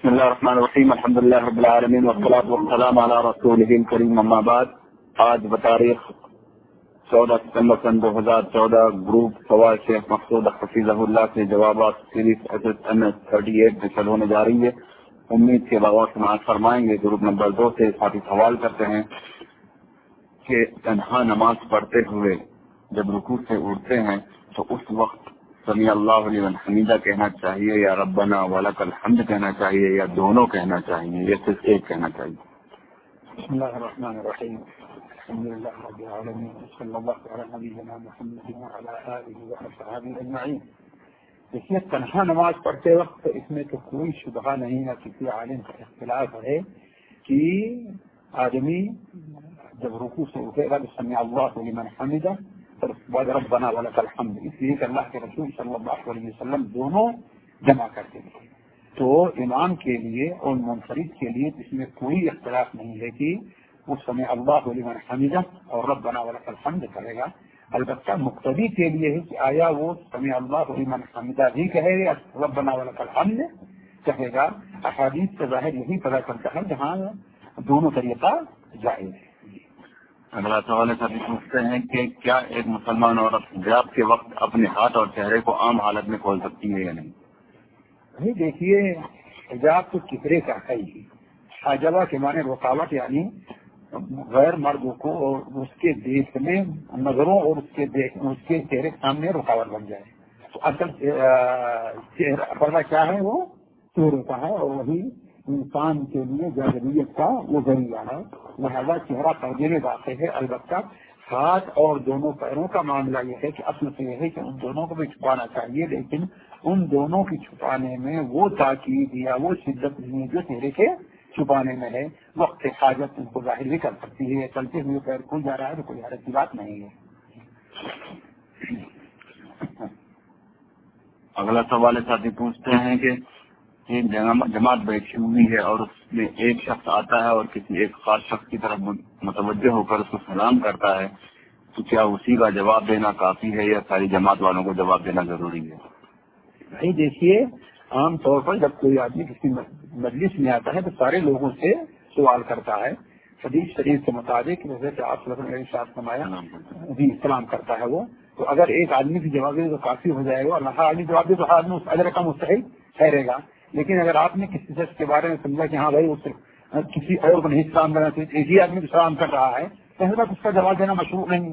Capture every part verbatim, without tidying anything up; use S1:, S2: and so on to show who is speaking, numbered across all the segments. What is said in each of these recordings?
S1: بسم الله الرحمن الرحيم الحمد لله رب العالمين والصلاة والسلام على رسوله الكريم اما بعد. آج بتاریخ چودہ ستمبر سن دو ہزار چودہ گروپ فوائد شیخ مقصود حفیظہ اللہ سے جوابات series S S M S thirty eight شروع ہونے جا رہی ہے. امید کے بغور سماعت فرمائیں گے. گروپ نمبر دو سے ساتھی سوال کرتے ہیں کہ تنہا نماز پڑھتے ہوئے جب رکوع سے اٹھتے ہیں تو اس وقت سمیع اللہ لمن حمیدہ کہنا چاہیے یا ربنا ولک الحمد کہنا چاہیے یا دونوں کہنا چاہیے یا صرف ایک کہنا چاہیے؟
S2: بسم اللہ الرحمن الرحیم الحمد للہ رب العالمین صلی اللہ علی نبینا محمد وعلی آلہ وصحبہ اجمعین. دیکھیے تنہا نماز پڑھتے وقت اس میں تو کوئی شبہ نہیں ہے, کسی عالم کا اختلاف ہے کہ آدمی جب رکوع سے اٹھے گا تو سمیع اللہ لمن حمیدہ اور اس کے بعد ربنا ولک الحمد, اس لیے کہ اللہ کے رسول صلی اللہ علیہ وسلم دونوں جمع کرتے تھے. تو امام کے لیے اور منفرد کے لیے اس میں کوئی اختلاف نہیں ہے کہ وہ سمیع اللہ لمن حمیدہ اور ربنا ولک الحمد کرے گا. البتہ مقتدی کے لیے ہے کہ آیا وہ سمیع اللہ لمن حمیدہ بھی کہے گا ربنا ولک الحمد کہے گا. احادیث سے ظاہر یہی پتہ چلتا ہے جہاں دونوں طریقہ جائز ہے.
S1: اگلا سوال ہے, سبھی پوچھتے ہیں کہ کیا ایک مسلمان عورت حجاب کے وقت اپنے ہاتھ اور چہرے کو عام حالت میں کھول سکتی ہے یا نہیں؟
S2: نہیں, دیکھیے حجاب تو کپڑے کا ہے ہی. حاجبہ کے معنی رکاوٹ, یعنی غیر مردوں کو اور اس کے دیکھنے نظروں اور اس کے دیکھ اس کے چہرے کے سامنے رکاوٹ بن جائے. تو اصل چہرہ پردہ کیا ہے, وہ چہرے کا ہے اور وہی انسان کے لیے جاذبیت کا وہ ذریعہ ہے. لہذا چہرہ پردے میں واقع ہے. البتہ ہاتھ اور دونوں پیروں کا معاملہ یہ ہے کہ اصل سے یہ ہے کہ ان دونوں کو بھی چھپانا چاہیے, لیکن ان دونوں کی چھپانے میں وہ تاکید یا وہ شدت نہیں جو چہرے کے چھپانے میں ہے. وقت حاجت ان کو ظاہر بھی کر سکتی ہے. چلتے ہوئے پیر کھل جا رہا ہے تو کوئی حرج کی بات نہیں ہے.
S1: اگلا سوال ساتھی پوچھتے ہیں کہ ایک جماعت بیٹھی ہوئی ہے اور اس میں ایک شخص آتا ہے اور کسی ایک خاص شخص کی طرف متوجہ ہو کر اس کو سلام کرتا ہے, تو کیا اسی کا جواب دینا کافی ہے یا ساری جماعت والوں کو جواب دینا ضروری ہے؟
S2: نہیں, دیکھیے عام طور پر جب کوئی آدمی کسی مجلس میں آتا ہے تو سارے لوگوں سے سوال کرتا ہے. حدیث شریف کے مطابق جیسے کہ آپ صلی اللہ علیہ وسلم فرمایا جی سلام کرتا ہے وہ, تو اگر ایک آدمی کی جواب دے تو کافی ہو جائے گا, اور ہر آدمی جواب دے تو ہر آدمی اس اجر کا مستحق ٹھہرے گا. لیکن اگر آپ نے کسی شخص کے بارے میں سمجھا کہ ہاں بھائی اس کسی اور کو نہیں سلام کرنا چاہیے, ایک ہی آدمی کو سلام کر رہا ہے, تو اس کا جواب دینا مشروع نہیں.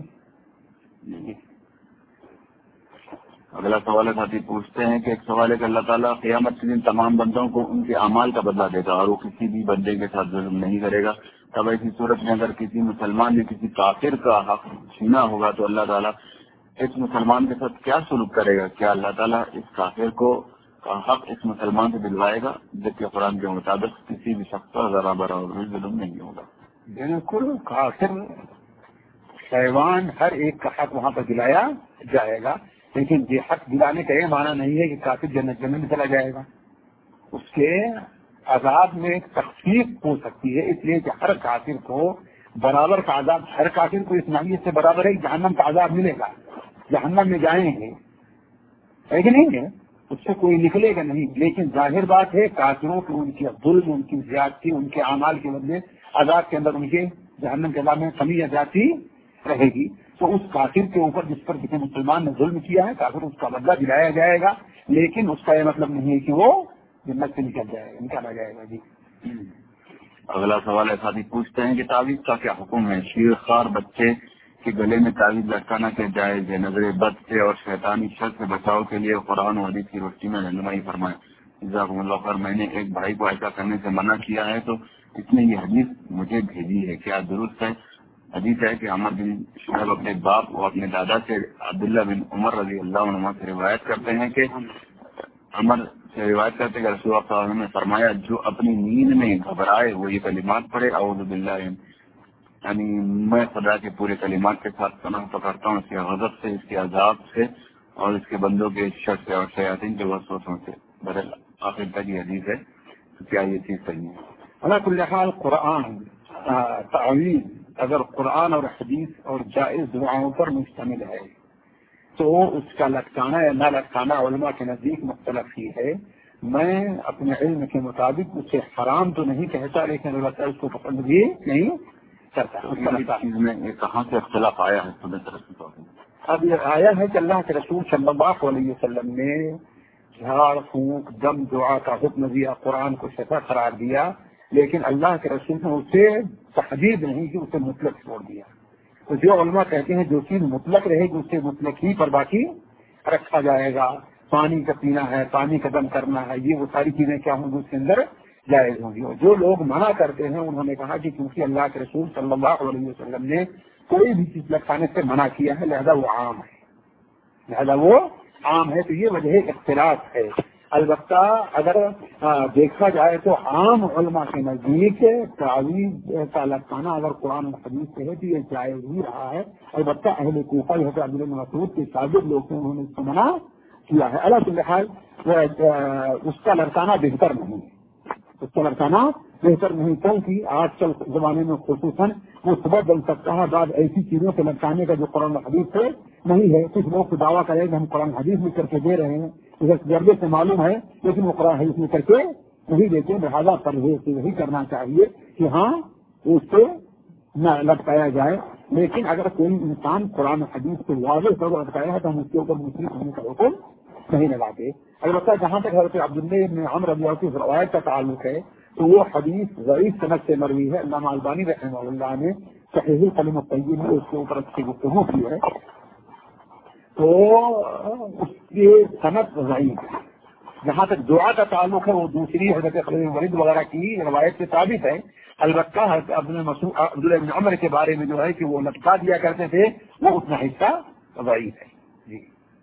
S1: اگلا سوال ساتھی پوچھتے ہیں کہ ایک سوال ہے کہ اللہ تعالیٰ قیامت کے دن تمام بندوں کو ان کے اعمال کا بدلہ دے گا اور وہ کسی بھی بندے کے ساتھ ظلم نہیں کرے گا. تب ایسی صورت میں اگر کسی مسلمان نے کسی کافر کا حق چھینا ہوگا تو اللہ تعالیٰ اس مسلمان کے ساتھ کیا سلوک کرے گا؟ کیا اللہ تعالیٰ اس کافر کو کا حق اس مسلمان سے دلوائے گا؟ جبکہ قرآن کے مطابق کسی بھی شخص پر ذرا برابر بھی ظلم نہیں ہوگا.
S2: بالکل کافر حیوان ہر ایک کا حق وہاں پر دلایا جائے گا, لیکن یہ حق دلانے کا یہ معنی نہیں ہے کہ کافر جنت جنت میں چلا جائے گا. اس کے عذاب میں ایک تخفیف ہو سکتی ہے, اس لیے کہ ہر کافر کو برابر کا عذاب, ہر کافر کو اس نوعیت سے برابر ہے جہنم کا عذاب ملے گا. جہنم میں جائیں گے ہے کہ نہیں ہے, اس سے کوئی نکلے گا نہیں. لیکن ظاہر بات ہے کافروں کی ان کی ظلم, ان کی زیادتی, ان کے اعمال کے بدلے عذاب کے اندر ان کے جہنم کے عذاب میں کمی یا زیادتی رہے گی. تو اس کافر کے اوپر جس پر کسی مسلمان نے ظلم کیا ہے کافر اس کا بدلہ دلایا جائے گا, لیکن اس کا یہ مطلب نہیں ہے کہ وہ جنت سے نکل جائے گا, نکالا جائے گا. جی
S1: اگلا سوال ہے ساتھی پوچھتے ہیں کہ تعویذ کا کیا حکم ہے؟ شیر خار بچے کے گلے میں تعویذ لٹکانا کیا جائز ہے؟ نظر بد سے اور شیطانی شر سے بچاؤ کے لیے قرآن و حدیث کی روشنی میں رہنمائی فرمائیں. جزاکم اللہ خیر. میں نے ایک بھائی کو ایسا کرنے سے منع کیا ہے تو اس نے یہ حدیث مجھے بھیجی ہے, کیا درست ہے؟ حدیث ہے کہ عمر بن شعیب اپنے باپ اور اپنے دادا سے عبداللہ بن عمر رضی اللہ عنہ سے روایت کرتے ہیں کہ عمر سے روایت کرتے ہیں کہ رسول اللہ صلی اللہ علیہ وسلم نے فرمایا جو اپنی نیند میں گھبرائے وہ یہ کلمات پڑھے اعوذ باللہ, یعنی میں خدا کے پورے کلمات کے ساتھ پناہ پکڑتا ہوں اس کے غضب سے, اس کے عذاب سے اور اس کے بندوں کے شر سے اور شیاطین کے وسوسوں سے. بہرحال آخر تک یہ حدیث ہے, تو کیا یہ چیز صحیح ہے؟
S2: علی کل حال قرآن تعویذ اگر قرآن اور حدیث اور جائز دعاؤں پر مشتمل ہے تو اس کا لٹکانا یا نہ لٹکانا علماء کے نزدیک مختلف ہی ہے. میں اپنے علم کے مطابق اسے حرام تو نہیں کہتا، لیکن اللہ تعالیٰ اس کو پسند بھی نہیں کرتا۔
S1: چیز میں کہاں سے اختلاف آیا ہے؟
S2: اب یہ آیا ہے کہ اللہ کے رسول صلی اللہ علیہ وسلم نے جھاڑ پھونک دم دعا کا حکم دیا، قرآن کو شفا قرار دیا، لیکن اللہ کے رسول نے اسے تحدید نہیں کی، اسے مطلق چھوڑ دیا۔ تو جو علماء کہتے ہیں جو چیز مطلق رہے گی اسے مطلق ہی پر باقی رکھا جائے گا، پانی کا پینا ہے، پانی کا دم کرنا ہے، یہ وہ ساری چیزیں کیا ہوں گی اس کے اندر جائز ہوں گی۔ اور جو لوگ منع کرتے ہیں انہوں نے کہا کہ کیونکہ اللہ کے رسول صلی اللہ علیہ وسلم نے کوئی بھی چیز لگانے سے منع کیا ہے لہذا وہ عام ہے، لہذا وہ عام ہے، تو یہ وجہ اختلاف ہے۔ البتہ اگر دیکھا جائے تو عام علماء کے نزدیک تعویذ کا لگانا اگر قرآن و حدیث سے ہے تو یہ جائز ہی رہا ہے۔ البتہ اہل کوفہ حضرت عبداللہ بن مسعود کے شاگرد لوگ انہوں نے اس کو منع کیا ہے۔ اللہ کل حال اس کا لڑکانا بہتر نہیں ہے، اس کا لڑکانا بہتر نہیں، کیونکہ آج کل زمانے میں خصوصاً وہ سبب بن سکتا ہے بعض ایسی چیزوں سے لڑکانے کا جو قرآن حدیث سے نہیں ہے۔ کچھ لوگ دعویٰ کریں کہ ہم قرآن حدیث میں کر کے دے رہے ہیں، جربے سے معلوم ہے، لیکن وہ قرآن حدیث میں کر کے نہیں دیتے، لہٰذا پرہیز سے یہی کرنا چاہیے کہ ہاں اس سے نہ لٹکایا جائے، لیکن اگر کوئی انسان قرآن حدیث سے واضح طور پر لٹکایا ہے تو ہم اس کے اوپر مشرک ہونے کا حکم نہیں لگاتے۔ البتہ جہاں تک حضرت عبداللہ بن عمرو رضی اللہ عنہ کی روایت کا تعلق ہے تو وہ حدیث ضعیف سند سے مروی ہے۔ علامہ البانی رحمہ اللہ نے صحیح الکلم الطیب میں اس کے اوپر اچھی گفتگو کی ہے، تو اس کی سند ضعیف ہے۔ جہاں تک دعا کا تعلق ہے وہ دوسری حضرت خالد ولید وغیرہ کی روایت سے ثابت ہے۔ البتہ حضرت عبداللہ بن عمر کے بارے میں جو ہے کہ وہ لٹکا دیا کرتے تھے وہ اتنا حصہ ضعیف ہے۔ جی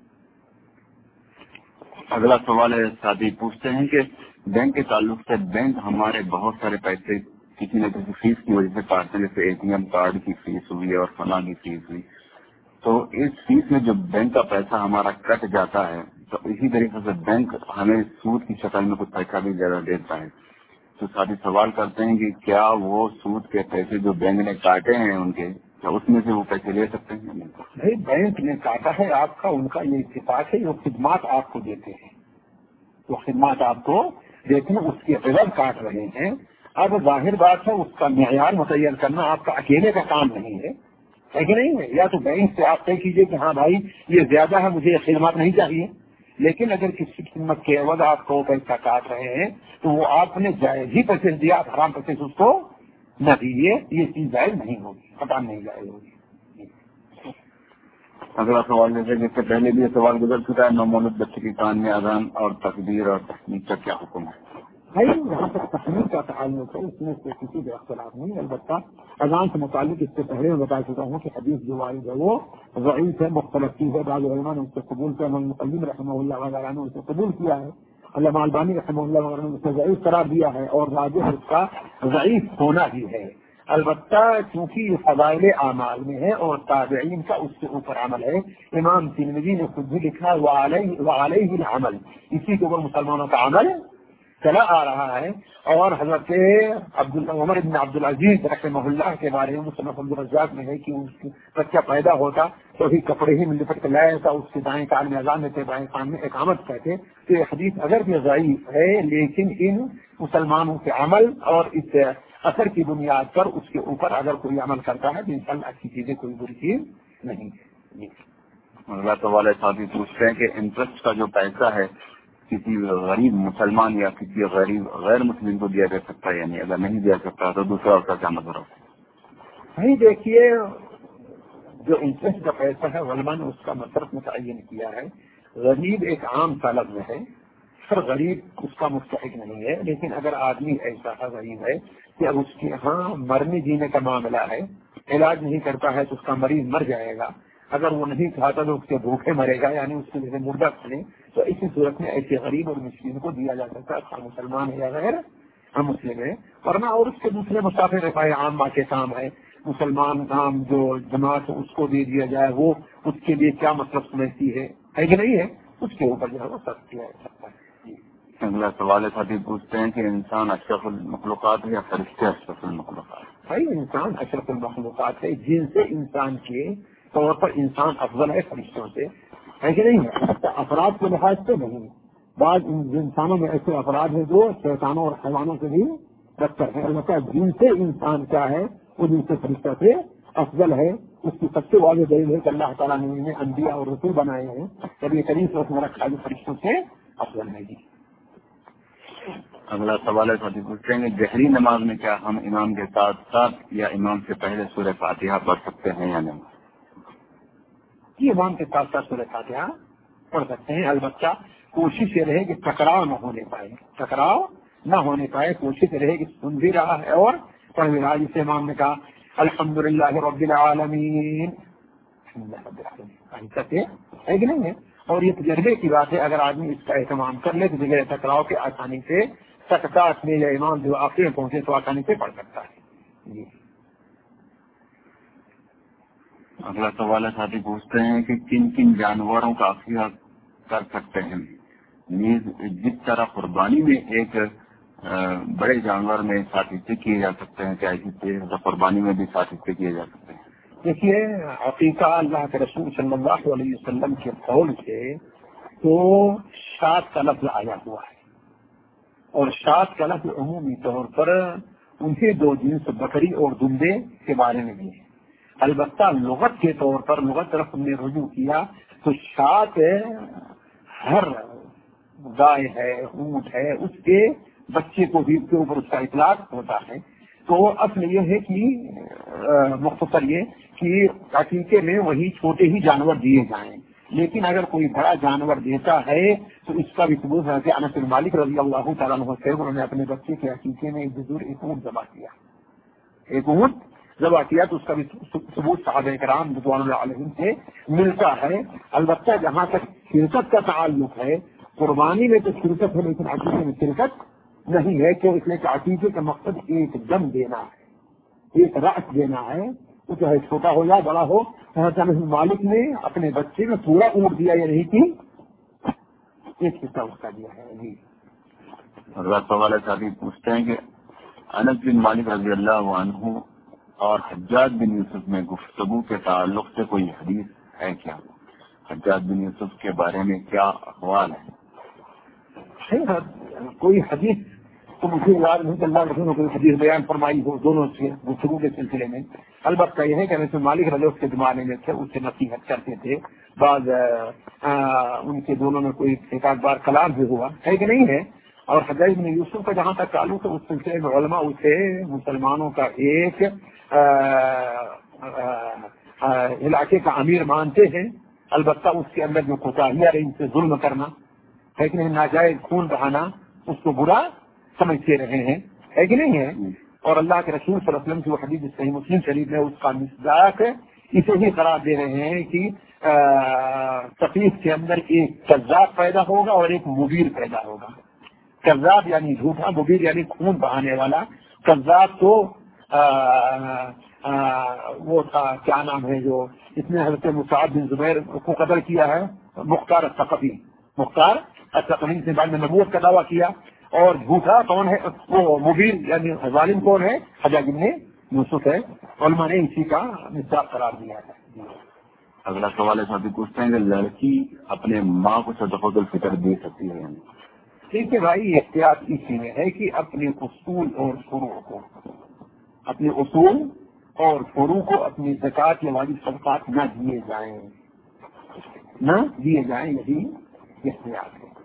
S1: اگلا سوال ہے، ساتھی پوچھتے ہیں کہ بینک کے تعلق سے بینک ہمارے بہت سارے پیسے کسی نہ کسی فیس کی وجہ سے کاٹتے، جیسے اے ٹی ایم کارڈ کی فیس ہوئی اور فلاں کی فیس ہوئی، تو اس فیس میں جو بینک کا پیسہ ہمارا کٹ جاتا ہے تو اسی طریقے سے بینک ہمیں سود کی شکل میں کچھ پیسہ بھی زیادہ دیتا ہے۔ تو ساتھی سوال کرتے ہیں کہ کیا وہ سود کے پیسے جو بینک نے کاٹے ہیں ان کے، کیا اس میں سے وہ پیسے لے سکتے ہیں؟
S2: نہیں، بینک نے کاٹا ہے آپ کا، ان کا یہ اتفاق ہے، وہ خدمات آپ کو دیتے ہیں، وہ خدمات آپ کو دیتے ہیں، اس کے عوض کاٹ رہے ہیں۔ اب ظاہر بات ہے اس کا معیار متعین کرنا آپ کا اکیلے کا کام نہیں ہے، ہے کہ نہیں ہے؟ یا تو بینک سے آپ طے کیجیے کہ ہاں بھائی یہ زیادہ ہے، مجھے یہ خدمات نہیں چاہیے، لیکن اگر کسی خدمت کے عوض آپ کو پیسہ کاٹ رہے ہیں تو وہ آپ نے جائز ہی پیسے دیا، آپ حرام پیسے اس کو نہ دیجیے، یہ چیز جائز نہیں ہوگی، خطا نہیں جائز ہوگی۔
S1: اگلا سوال جیسے جس سے پہلے بھی یہ سوال گزر چکا ہے، نومولود بچے کی کان میں اذان اور تکبیر اور تحمید کا کیا حکم ہے؟
S2: بھائی یہاں تک تحمید کا تعلق ہے اس میں سے کسی بھی اختلاف نہیں، البتہ اذان سے متعلق اس سے پہلے میں بتا چکا ہوں کہ حدیث جو وارد ہے وہ ضعیف ہے، مختلف چیز ہے، بعض علماء نے اس سے قبول کیا، امام مقیم رحمہ اللہ وغیرہ نے اسے قبول کیا ہے، علامہ البانی رحمہ اللہ وغیرہ نے اسے ضعیف قرار دیا ہے، اور راجح اس کا ضعیف ہونا ہی ہے۔ البتہ چونکہ یہ فضائل اعمال میں ہے اور تابعین کا اس سے اوپر عمل ہے، امام ترمذی نے خود بھی لکھا وعلیہ وعلیہ العمل، اسی کے اوپر مسلمانوں کا عمل چلا آ رہا ہے۔ اور حضرت عبد عمر بن عبدالعزیز رحمہ اللہ کے بارے میں مصنف عبدالرزاق میں ہے کہ اس کی بچہ پیدا ہوتا تو ابھی کپڑے ہی میں لپٹ کے لایا تھا، اس کے دائیں کان میں اذان دیتے، بائیں کان میں اقامت کہتے، تو یہ حدیث اگر بھی ضعیف ہے لیکن ان مسلمانوں کے عمل اور اس اثر کی بنیاد پر اس کے اوپر اگر کوئی عمل کرتا ہے تو انشاءاللہ اچھی چیزیں کوئی بری چیز نہیں ہے۔
S1: اللہ تعالی ساتھی پوچھتے ہیں کہ انٹرسٹ کا جو پیسہ ہے کسی غریب مسلمان یا کسی غریب غیر مسلم کو دیا جا سکتا ہے، یعنی اگر نہیں دیا سکتا تو دوسرا اس کا کیا مطلب ہے؟
S2: نہیں دیکھیے، جو انٹرسٹ کا پیسہ ہے علماء نے اس کا مصرف متعین کیا ہے۔ غریب ایک عام سا لفظ ہے، ہر غریب اس کا مستحق نہیں ہے، لیکن اگر آدمی ایسا غریب ہے کہ اب اس کے ہاں مرنے جینے کا معاملہ ہے، علاج نہیں کرتا ہے تو اس کا مریض مر جائے گا، اگر وہ نہیں کھاتا تو اس کے بھوکے مرے گا، یعنی اس کے جیسے مردہ کھلے، تو اسی صورت میں ایسے غریب اور مسکین کو دیا جا سکتا ہے، خواہ مسلمان ہے یا غیر ہم مسلم ہے، ورنہ اور اس کے دوسرے مسافر رفاع عامہ کے کام ہے، مسلمان کام جو جماعت اس کو دے دیا جائے، وہ اس کے لیے کیا مطلب سمجھتی ہے ہے کہ نہیں ہے، اس کے اوپر جو ہے وہ سخت کیا جا سکتا ہے۔
S1: اگلا سوال ساتھی پوچھتے ہیں کہ انسان اشرف المخلوقات ہے یا فرشتے اشرف المخلوقات؟
S2: بھائی انسان اشرف المخلوقات ہے، جن سے انسان کے طور پر انسان افضل ہے فرشتوں سے، ہے کہ نہیں ہے؟ افراد کے لحاظ سے نہیں، بعض انسانوں میں ایسے افراد ہیں جو شیطانوں اور حیوانوں سے بھی بدتر ہیں. البتہ جن سے انسان کیا ہے وہ جن سے فرشتہ سے افضل ہے. اس کی سب سے واضح دلیل ہے کہ اللہ تعالیٰ نے انہیں انبیاء اور رسول بنائے ہیں. نبی کریم صلی اللہ علیہ وسلم رکھا جو فرشتوں سے افضل ہے. جی
S1: اگلا سوال ہے ساتھی پوچھتے ہیں کہ جہری نماز میں کیا ہم امام کے ساتھ ساتھ یا امام سے پہلے سورہ فاتحہ پڑھ سکتے ہیں یا نہیں؟
S2: یہ امام کے ساتھ ساتھ سورہ فاتحہ پڑھ سکتے ہیں. البتہ کوشش یہ رہے کہ ٹکراؤ نہ ہونے پائے ٹکراؤ نہ ہونے پائے کوشش یہ رہے کہ سن بھی رہا ہے اور پڑھ بھی رہا. جسے امام نے کہا الحمد للہ رب العالمین ہے کہ نہیں ہے. اور یہ تجربے کی بات ہے. اگر آدمی اس کا اہتمام کر لے تو بغیر ٹکراؤ کے آسانی سے سکتات میں یا امام جو آخر میں پہنچے تو آسانی سے پڑھ سکتا ہے. جی
S1: اگلا سوال ہے ساتھی پوچھتے ہیں کہ کن کن جانوروں کا عقیقہ کر سکتے ہیں؟ نیز جس طرح قربانی میں ایک بڑے جانور میں سات حصے کیے جا سکتے ہیں کیا اسی طرح قربانی میں بھی سات حصے کیے جا سکتے ہیں؟
S2: دیکھیے عقیقہ اللہ کے رسول صلی اللہ علیہ وسلم کے قول سے تو شاد کا لفظ آیا ہوا ہے اور شاد کا لفظ عمومی طور پر انہیں دو جنس بکری اور دمبے کے بارے میں بھی ہے. البتہ لغت کے طور پر لغت طرف ہم نے رجوع کیا تو شاد ہر گائے ہے اونٹ ہے اس کے بچے کو بھی کے اوپر اس کا اطلاق ہوتا ہے. تو اصل یہ ہے کہ مختصر یہ کہ عقیقے میں وہی چھوٹے ہی جانور دیے جائیں. لیکن اگر کوئی بڑا جانور دیتا ہے تو اس کا بھی ثبوت ہے کہ انس بن مالک رضی اللہ تعالیٰ عنہ سے انہوں نے اپنے بچے کے عقیقے میں ایک بزرگ ایک اونٹ ذبح کیا ایک اونٹ ذبح کیا تو اس کا بھی ثبوت صحابہ کرام رضوان اللہ علیہم سے ملتا ہے. البتہ جہاں تک شرکت کا تعلق ہے قربانی میں تو شرکت ہے لیکن عقیقے میں شرکت نہیں ہے. کیوں؟ اس لیے کہ عقیقے کا مقصد ایک دم دینا ہے ایک رأس دینا ہے. وہ چاہے چھوٹا ہو یا بڑا ہو. حضرت مالک نے اپنے بچے میں پورا اونٹ دیا یا نہیں کی ایک حصہ اس کا دیا ہے. جی
S1: اگلا سوال ہے ساتھی پوچھتے ہیں کہ انس بن مالک رضی اللہ عنہ اور حجاج بن یوسف میں گفتگو کے تعلق سے کوئی حدیث ہے کیا؟ حجاج بن یوسف کے بارے میں کیا احوال ہے؟
S2: کوئی حدیث تو مجھے یاد نہیں کہ اللہ رسول نے کوئی حدیث بیان فرمائی ہو دونوں سے گفتگو کے سلسلے میں. البتہ یہ ہے کہ انس بن مالک رضی اللہ کے زمانے میں تھے اس سے نصیحت کرتے تھے. بعض ان کے دونوں میں کوئی ایک آدھ بار کلام بھی ہوا ہے کہ نہیں ہے. اور حجاج بن یوسف کا جہاں تک تعلق ہے اس سلسلے میں علماء اسے مسلمانوں کا ایک علاقے کا امیر مانتے ہیں. البتہ اس کے اندر جو کوتاہیاں رہی ان سے ظلم کرنا ہے کہ نہیں ناجائز خون بہانا اس کو برا سمجھتے رہے ہیں ہے کہ نہیں ہے. اور اللہ کے رسول صلی اللہ علیہ وسلم کی وہ حدیث صحیح مسلم شریف میں اس کا مصداق اسے ہی قرار دے رہے ہیں کہ تقریب کے اندر ایک کذاب پیدا ہوگا اور ایک مبیر پیدا ہوگا. کذاب یعنی جھوٹا مبیر یعنی خون بہانے والا. کذاب تو آ, آ, وہ تھا کیا نام ہے جو اس نے حضرت مصعب بن زبیر کو قتل کیا ہے مختار الثقفی. مختار الثقفی سے بعد میں نبوت کا دعویٰ کیا. اور جھوٹا کون ہے وہ مبیر یعنی ظالم کون ہے حجاج بن یوسف ہے. علماء نے اسی کا مصداق قرار دیا ہے.
S1: اگلا سوال ہے ساتھی پوچھتے ہیں کہ لڑکی اپنے ماں کو صدقۃ الفطر دے سکتی ہے؟
S2: ٹھیک ہے بھائی احتیاط اسی میں ہے کہ اپنے اصول اور فروع کو اپنے اصول اور فروع کو اپنی زکوٰۃ یا واجب صدقات نہ دیے جائیں نہ دیے جائیں یہی احتیاط ہے.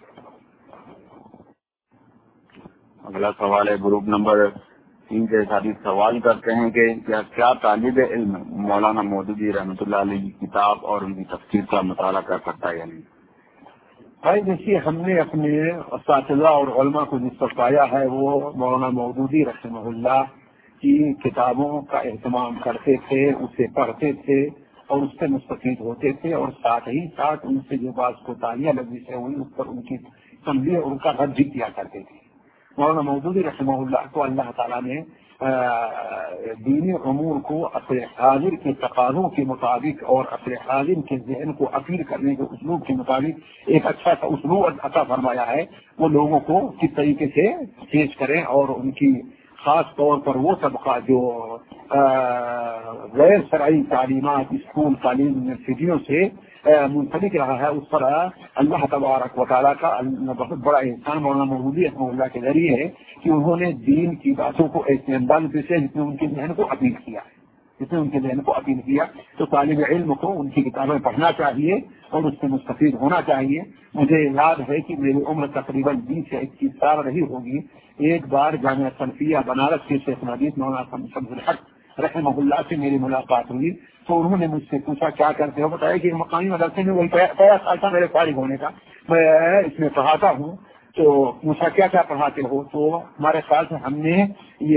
S1: اگلا سوال ہے گروپ نمبر تین کے ساتھی سوال کرتے ہیں کہ کیا کیا طالب علم مولانا مودودی رحمۃ اللہ علیہ کی کتاب اور ان کی تفسیر کا مطالعہ کر سکتا ہے یا نہیں؟
S2: بھائی دیکھیے ہم نے اپنے اساتذہ اور علماء کو جس پر پایا ہے وہ مولانا مودودی رحمہ اللہ کی کتابوں کا اہتمام کرتے تھے اسے پڑھتے تھے اور اس سے مستفید ہوتے تھے اور ساتھ ہی ساتھ ان سے جو بعض کوتاہیاں لگی سے ہوئی اس پر ان کی تنبیہ اور ان کا رد بھی کیا کرتے تھے. مولانا مودودی رحمہ اللہ کو اللہ تعالیٰ نے دینی امور کو اپنے حاضر کے تقاضوں کے مطابق اور اپنے حاضر کے ذہن کو اپیل کرنے کے اسلوب کے مطابق ایک اچھا سا اسلوب عطا فرمایا ہے. وہ لوگوں کو کس طریقے سے پیش کریں اور ان کی خاص طور پر وہ طبقہ جو غیر شرعی تعلیمات اسکول تعلیم یونیورسٹیوں سے منسلک رہا ہے اس پر اللہ تبارک و تعالیٰ کا بہت بڑا احسان مولانا مودودی رحمہ اللہ کے ذریعے ہے کہ انہوں نے دین کی باتوں کو ایسے انداز سے جس نے ان کے ذہن کو اپیل کیا ہے جس نے ان کے ذہن کو اپیل کیا تو طالب علم کو ان کی کتابیں پڑھنا چاہیے اور اس سے مستفید ہونا چاہیے. مجھے یاد ہے کہ میری عمر تقریباً بیس یا اکیس سال رہی ہوگی. ایک بار جامعہ سلفیہ بنارس کے شیخ حدیث مولانا شمس الحق رحمہ اللہ سے میری ملاقات ہوئی تو انہوں نے مجھ سے پوچھا کیا کرتے ہو. بتایا کہ مقامی مدرسے میں وہی پہلا سال تھا میرے فارغ ہونے کا, میں اس میں پڑھاتا ہوں. تو پوچھا کیا کیا پڑھاتے ہو, تو ہمارے خیال سے ہم نے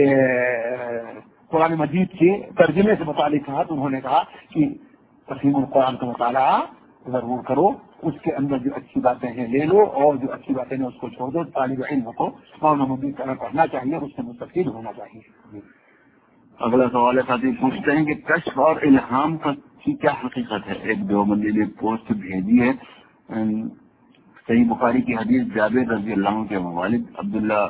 S2: یہ قرآن مجید کے ترجمے سے متعلق کہا. تو انہوں نے کہا کہ تفہیم القرآن کا مطالعہ ضرور کرو, اس کے اندر جو اچھی باتیں ہیں لے لو اور جو اچھی باتیں ہیں اس کو چھوڑ دو. طالب علم کو مولانا مودودی طرح پڑھنا چاہیے, اس سے مستفید ہونا چاہیے.
S1: اگلا سوال ہے ساتھی پوچھتے ہیں کہ کشف اور الہام کی کیا حقیقت ہے. ایک دیوبندی نے پوسٹ بھیجی ہے. صحیح بخاری کی حدیث جابر رضی اللہ عنہ کے والد عبداللہ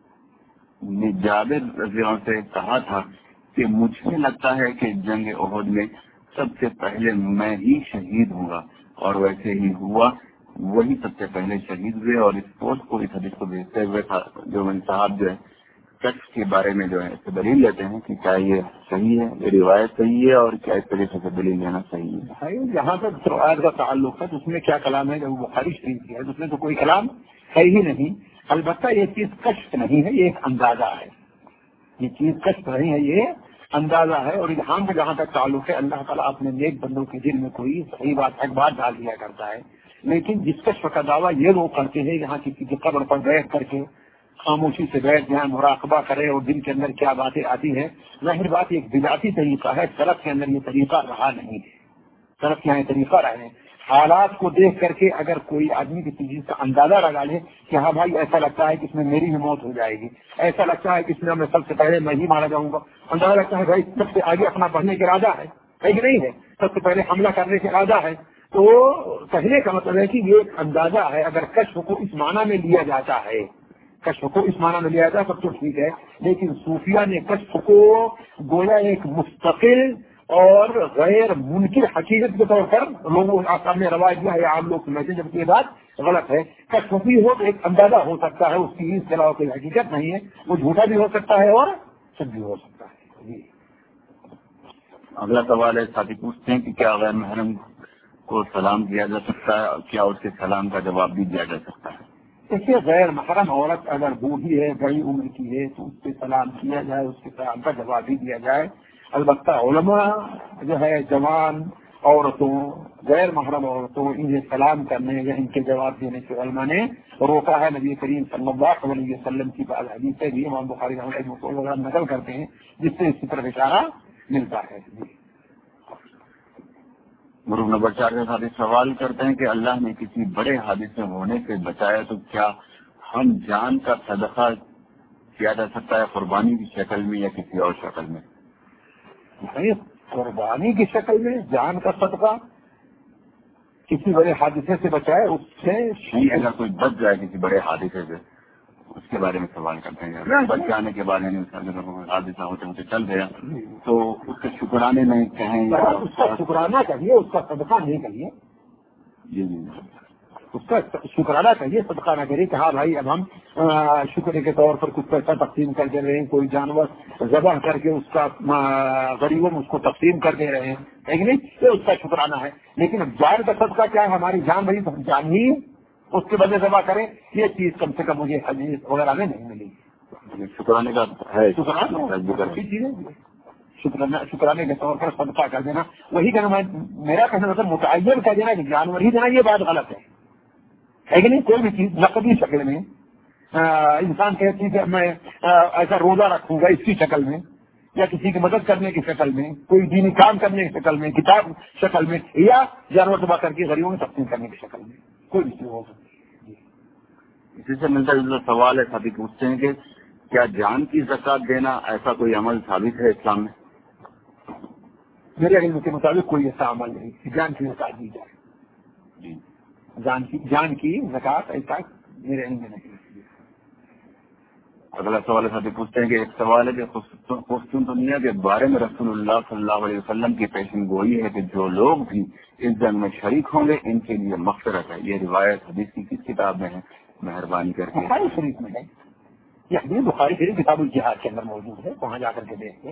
S1: نے جابر رضی اللہ عنہ سے کہا تھا کہ مجھے لگتا ہے کہ جنگ احد میں سب سے پہلے میں ہی شہید ہوں گا, اور ویسے ہی ہوا. وہی سب سے پہلے شہید ہوئے. اور اس پوسٹ کو اس حدیث کو بھیجتے ہوئے جو صاحب جو ہے کشف کے بارے میں جو ہے اس سے دلیل لیتے ہیں کہ کیا یہ صحیح ہے, یہ روایت صحیح ہے, اور کیا اس طریقے سے دلیل لینا صحیح ہے.
S2: جہاں تک روایت کا تعلق ہے اس میں کیا کلام ہے, جب بخاری شریف کی ہے اس میں تو کوئی کلام ہے ہی نہیں. البتہ یہ چیز کشف نہیں ہے, یہ ایک اندازہ ہے. یہ چیز کشف نہیں ہے, یہ اندازہ ہے. اور الہام کا جہاں تک تعلق ہے, اللہ تعالیٰ اپنے نیک بندوں کے دل میں کوئی صحیح بات حق بات ڈال دیا کرتا ہے. لیکن جس کشف کا دعویٰ یہ لوگ کرتے ہیں یہاں کسی کی قبر پر بیٹھ کر کے خاموشی سے بیٹھ جائیں, مراقبہ کرے اور دل کے اندر کیا باتیں آتی ہیں, ظاہر بات ایک بدعتی طریقہ ہے. سلف کے اندر یہ طریقہ رہا نہیں ہے. سلف کے یہاں یہ طریقہ رہے. حالات کو دیکھ کر کے اگر کوئی آدمی کسی چیز کا اندازہ لگا لے کہ ہاں بھائی ایسا لگتا ہے کہ اس میں میری بھی موت ہو جائے گی, ایسا لگتا ہے کہ اس میں میں سب سے پہلے میں ہی مارا جاؤں گا, اندازہ لگتا ہے بھائی سب سے آگے اپنا بڑھنے کا ارادہ ہے, ہے کہ نہیں ہے, سب سے پہلے حملہ کرنے کا ارادہ ہے. تو کہنے کا مطلب ہے کہ یہ ایک اندازہ ہے. اگر کشف کو اس معنی میں لیا جاتا ہے, کشف کو اس معنی میں لیا جاتا ہے سب تو ٹھیک ہے. لیکن صوفیہ نے کشف کو گویا ایک مستقل اور غیر منکر حقیقت کے طور پر لوگوں کے سامنے رواج دیا ہے, عام لوگ سمجھتے ہیں, جبکہ یہ بات غلط ہے. کشف بھی ہو تو ایک اندازہ ہو سکتا ہے, اس کی اس کے علاوہ کوئی حقیقت نہیں ہے. وہ جھوٹا بھی ہو سکتا ہے اور سچ بھی ہو سکتا ہے. جی
S1: اگلا سوال ہے ساتھی پوچھتے ہیں کہ کیا غیر محرم کو سلام دیا جا سکتا ہے, اور کیا اس کے سلام کا جواب بھی دیا جا سکتا ہے.
S2: دیکھیے غیر محرم عورت اگر بوڑھی ہے, بڑی عمر کی ہے, تو اس سے سلام کیا جائے, اس کے سلام کا جواب بھی دیا جائے. البتہ علماء جو ہے جوان عورتوں, غیر محرم عورتوں, انہیں سلام کرنے یا ان کے جواب دینے سے علماء نے روکا ہے. نبی کریم صلی اللہ علیہ وسلم کی بعض حدیثیں بھی امام بخاری وغیرہ نقل کرتے ہیں جس سے اس کی طرف اشارہ ملتا ہے.
S1: گروپ نمبر چار کے ساتھ سوال کرتے ہیں کہ اللہ نے کسی بڑے حادثے ہونے سے بچایا تو کیا ہم جان کا صدقہ کیا جا سکتا ہے قربانی کی شکل میں یا کسی اور شکل میں؟
S2: قربانی کی شکل میں جان کا صدقہ کسی بڑے حادثے سے بچائے, اس سے
S1: اگر کوئی بچ جائے کسی بڑے حادثے سے, اس کے بارے میں سوال کرتے ہیں. بچ جانے کے بارے میں حادثہ ہوتے ہوتے چل گیا تو اس کے شکرانے میں کہیں,
S2: اس کا شکرانہ کہیے, اس کا صدقہ نہیں کہیے.
S1: جی جی
S2: اس کا شکرانہ کہیے, صدقہ نہ کریے کہ ہاں بھائی اب ہم شکر کے طور پر کچھ پیسہ تقسیم کر دے رہے ہیں, کوئی جانور ذبح کر کے اس کا غریبوں میں اس کو تقسیم کر دے رہے ہیں, ہے کہ نہیں, یہ اس کا شکرانہ ہے. لیکن اب جان کا صدقہ کیا ہے, ہماری جان بھائی جان ہی اس کے بدلے ذبح کریں, یہ چیز کم سے کم مجھے حدیث وغیرہ میں نہیں ملی.
S1: شکرانے کا ہے,
S2: شکرانہ شکرانے شکرانے کے طور پر صدقہ کر دینا, وہی کہنا میں میرا کہنا مطلب متعین کر دینا کہ جانور ہی دینا, یہ بات غلط ہے, ہے کہ نہیں. کوئی بھی چیز نقدی شکل میں انسان کہتی ہے میں ایسا روزہ رکھوں گا اس کی شکل میں, یا کسی کی مدد کرنے کی شکل میں, کوئی دینی کام کرنے کی شکل میں, کتاب شکل میں, یا جانور ذبح کر کے غریبوں میں تقسیم کرنے کی شکل میں, کوئی بھی چیز ہو سکتی ہے.
S1: اسی سے ملتا جلتا سوال ہے, سبھی پوچھتے ہیں کہ کیا جان کی زکات دینا ایسا کوئی عمل ثابت ہے اسلام میں؟
S2: میرے علم کے مطابق کوئی ایسا عمل نہیں کہ جان کی زکات دی جائے.
S1: جی
S2: جان کی جان کی زکات ایسا میرے علم میں نہیں.
S1: اگلا سوال ساتھی پوچھتے ہیں کہ ایک سوال ہے کہ خصوصاً دنیا کے بارے میں رسول اللہ صلی اللہ علیہ وسلم کی پیشن گوئی ہے کہ جو لوگ بھی اس جنگ میں شریک ہوں گے ان کے لیے مغفرت ہے. یہ روایت حدیث کی کس کتاب میں ہے؟ مہربانی کر کے.
S2: بخاری شریف میں ہے یہ حدیث، بخاری شریف کتاب الجہاد کے اندر موجود ہے، وہاں جا کر کے دیکھیں.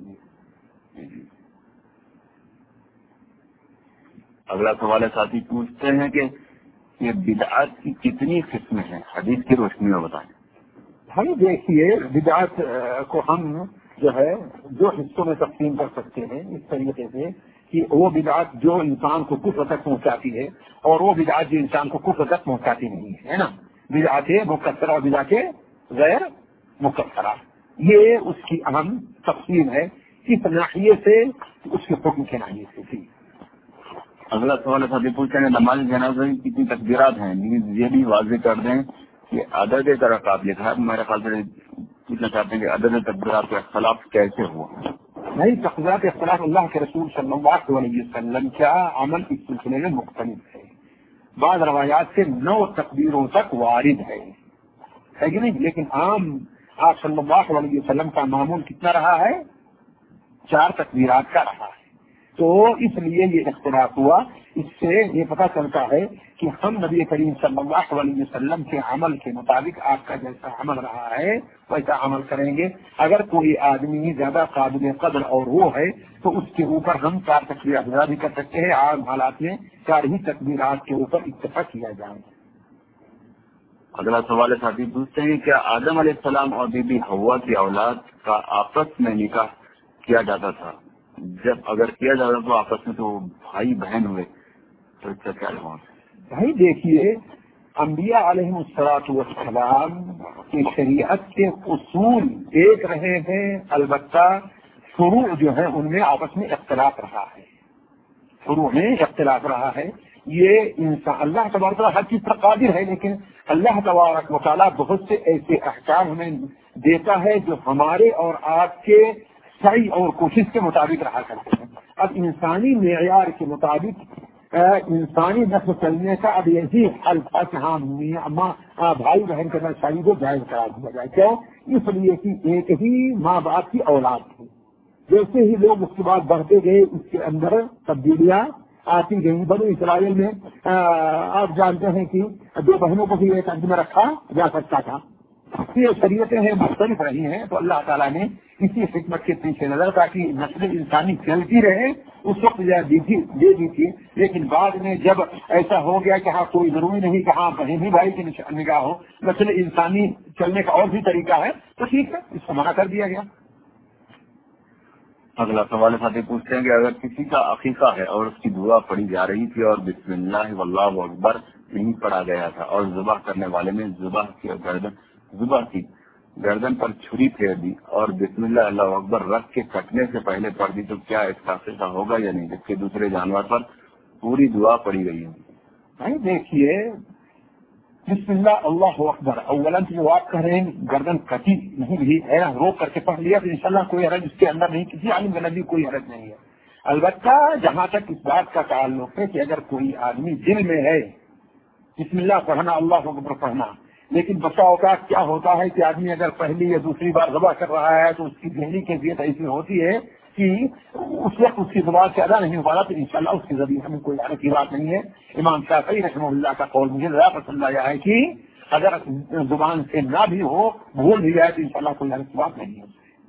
S1: اگلا سوال ہے ساتھی پوچھتے ہیں کہ یہ بدعات کی کتنی قسمیں ہیں، حدیث کی روشنی میں بتائیں.
S2: بھائی دیکھیے، بدعات کو ہم جو ہے دو حصوں میں تقسیم کر سکتے ہیں اس طریقے سے کہ وہ بدعات جو انسان کو کفر تک پہنچاتی ہے اور وہ بدعات جو انسان کو کفر تک پہنچاتی نہیں ہے نا. بدعات مکفرہ اور بدعات غیر مکفرہ، یہ اس کی اہم تقسیم ہے اس ناحیے سے، اس کے حکم کے ناحیے سے تھی.
S1: اگلا سوال ہے ساتھی پوچھتے ہیں نماز جنازہ کی کتنی تکبیرات ہیں؟ یہ بھی واضح کر دیں کہ عدد کا رکعت لکھا ہے، میرے خیال سے پوچھنا چاہتے ہیں کہ عدد تکبیرات کا اختلاف کیسے ہوا؟
S2: نہیں، تکبیرات اختلاف اللہ کے رسول صلی اللہ علیہ وسلم کا عمل اس سلسلے میں مختلف ہے. بعض روایات سے نو تکبیروں تک وارد ہے ہے کہ نہیں، لیکن عام آپ صلی اللہ علیہ وسلم کا معمول کتنا رہا ہے؟ چار تکبیرات کا رہا ہے. تو اس لیے یہ اختلاف ہوا. اس سے یہ پتہ چلتا ہے کہ ہم نبی کریم صلی اللہ علیہ وسلم کے عمل کے مطابق آپ کا جیسا عمل رہا ہے ویسا عمل کریں گے. اگر کوئی آدمی زیادہ قابل قدر اور وہ ہے تو اس کے اوپر ہم چار تکبیرات زیادہ بھی کر سکتے ہیں. عام حالات میں چار ہی تکبیرات کے اوپر اتفاق کیا جائے.
S1: اگلا سوال ہے ساتھی پوچھتے ہیں کیا آدم علیہ السلام اور بی بی حوا کی اولاد کا آپس میں نکاح کیا جاتا تھا؟ جب اگر کیا جاتا تو آپس میں تو بھائی بہن ہوئے تو اس کا کیا جواب ہے؟
S2: بھائی دیکھیے، انبیاء علیہ الصلوۃ والسلام کی شریعت کے اصول ایک رہے ہیں، البتہ فروع جو ہے ان میں آپس میں اختلاف رہا ہے. فروع میں اختلاف رہا ہے. یہ انسان اللہ تبارک و تعالیٰ ہر چیز پر قادر ہے، لیکن اللہ تبارک و تعالیٰ بہت سے ایسے احکام ہمیں دیتا ہے جو ہمارے اور آپ کے سعی اور کوشش کے مطابق رہا کرتے ہیں. اب انسانی معیار کے مطابق انسانی نسل چلنے کا اب یہی حل تھا کہ ہاں ماں بھائی بہن کے شادی کو جائز قرار دیا جائے. کیوں؟ اس لیے کہ ایک ہی ماں باپ کی اولاد تھی. جیسے ہی لوگ اس کے بعد بڑھتے گئے اس کے اندر تبدیلیاں آتی گئیں. بنو اسرائیل میں آپ جانتے ہیں کہ دو بہنوں کو بھی ایک عہد میں رکھا جا سکتا تھا. یہ شریعتیں ہیں مختلف رہی ہیں، تو اللہ تعالیٰ نے اسی حکمت کے پیچھے نظر تاکہ نسل انسانی چلتی رہے اس وقت دے دی تھی. لیکن بعد میں جب ایسا ہو گیا کہ ہاں کوئی ضروری نہیں کہ ہاں بہن ہی بھائی کی نگاہ ہو، نسل انسانی چلنے کا اور بھی طریقہ ہے، تو ٹھیک ہے، اس کو منع کر دیا گیا.
S1: اگلا سوال ساتھی پوچھتے ہیں کہ اگر کسی کا عقیقہ ہے اور اس کی دعا پڑھی جا رہی تھی اور بسم اللہ واللہ اکبر نہیں پڑھا گیا تھا اور ذبح کرنے والے نے ذبح کی گردن ذبح کی گردن پر چھری پھیر دی اور بسم اللہ اللہ اکبر رکھ کے کٹنے سے پہلے پڑھ دی، تو کیا اس کا عقیقہ ہوگا یا نہیں، جبکہ دوسرے جانور پر پوری دعا پڑھی گئی ہے؟
S2: نہیں دیکھیے، بسم اللہ اللہ اکبر اولا جو آپ کہہ رہے ہیں گردن کٹی نہیں بھی ہے، روک کر کے پڑھ لیا تو انشاءاللہ کوئی حرج اس کے اندر نہیں، کسی عالم کے نبی کوئی حرج نہیں ہے. البتہ جہاں تک اس بات کا تعلق ہے کہ اگر کوئی آدمی دل میں ہے بسم اللہ پڑھنا اللہ اکبر پڑھنا، لیکن بسا اوقات کیا ہوتا ہے کہ آدمی اگر پہلی یا دوسری بار ذبح کر رہا ہے تو اس کی ذہنی کیفیت ایسی ہوتی ہے کہ اس وقت اس کی زبان سے ادا نہیں ہو پاتا، تو انشاءاللہ اس کے ذریعے ہمیں کوئی حرج کی بات نہیں ہے. امام شافعی رحمہ اللہ کا قول مجھے زیادہ پسند آیا ہے کہ اگر زبان سے نہ بھی ہو بھول بھی جائے تو انشاءاللہ کوئی حرج کی بات نہیں ہے.